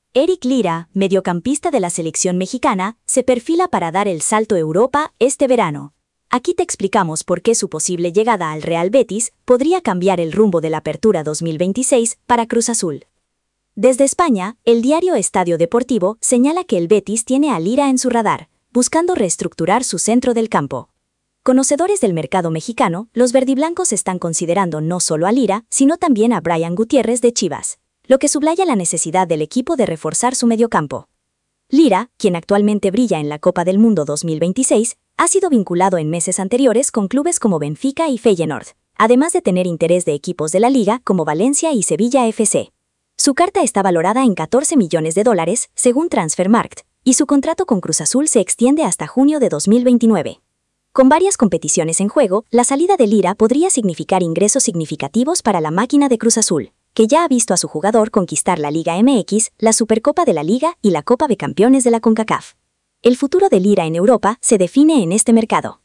Eric Lira, mediocampista de la selección mexicana, se perfila para dar el salto a Europa este verano. Aquí te explicamos por qué su posible llegada al Real Betis podría cambiar el rumbo de la Apertura 2026 para Cruz Azul. Desde España, el diario Estadio Deportivo señala que el Betis tiene a Lira en su radar, buscando reestructurar su centro del campo. Conocedores del mercado mexicano, los verdiblancos están considerando no solo a Lira, sino también a Brian Gutiérrez de Chivas, lo que subraya la necesidad del equipo de reforzar su mediocampo. Lira, quien actualmente brilla en la Copa del Mundo 2026, ha sido vinculado en meses anteriores con clubes como Benfica y Feyenoord, además de tener interés de equipos de la liga como Valencia y Sevilla FC. Su carta está valorada en $14 millones, según Transfermarkt, y su contrato con Cruz Azul se extiende hasta junio de 2029. Con varias competiciones en juego, la salida de Lira podría significar ingresos significativos para la máquina de Cruz Azul, que ya ha visto a su jugador conquistar la Liga MX, la Supercopa de la Liga y la Copa de Campeones de la CONCACAF. El futuro de Lira en Europa se define en este mercado.